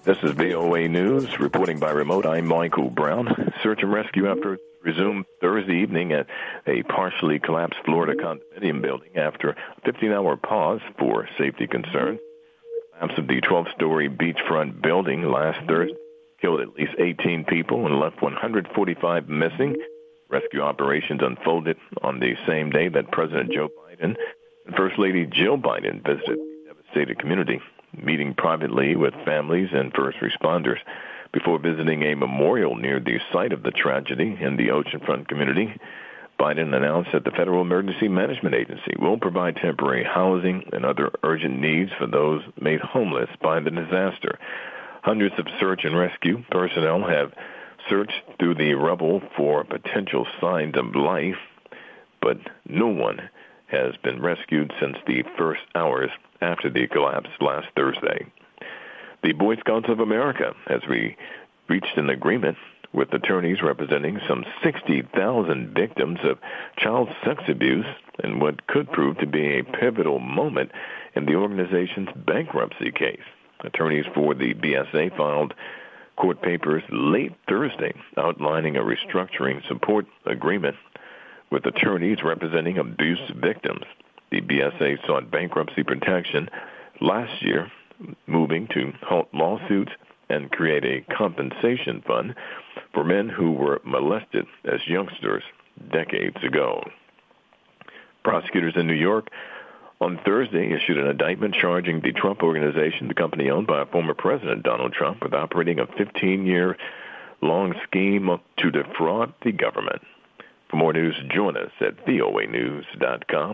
This is VOA News, reporting by remote. I'm Michael Brown. Search and rescue efforts resumed Thursday evening at a partially collapsed Florida condominium building after a 15-hour pause for safety concerns. The collapse of the 12-story beachfront building last Thursday killed at least 18 people and left 145 missing. Rescue operations unfolded on the same day that President Joe Biden and First Lady Jill Biden visited the devastated community, meeting privately with families and first responders before visiting a memorial near the site of the tragedy in the oceanfront community. Biden announced that the Federal Emergency Management Agency will provide temporary housing and other urgent needs for those made homeless by the disaster. Hundreds of search and rescue personnel have searched through the rubble for potential signs of life, but no one has been rescued since the first hours after the collapse last Thursday. The Boy Scouts of America has reached an agreement with attorneys representing some 60,000 victims of child sex abuse in what could prove to be a pivotal moment in the organization's bankruptcy case. Attorneys for the BSA filed court papers late Thursday outlining a restructuring support agreement with attorneys representing abuse victims. The BSA sought bankruptcy protection last year, moving to halt lawsuits and create a compensation fund for men who were molested as youngsters decades ago. Prosecutors in New York on Thursday issued an indictment charging the Trump Organization, the company owned by former President Donald Trump, with operating a 15-year-long scheme to defraud the government. For more news, join us at voanews.com.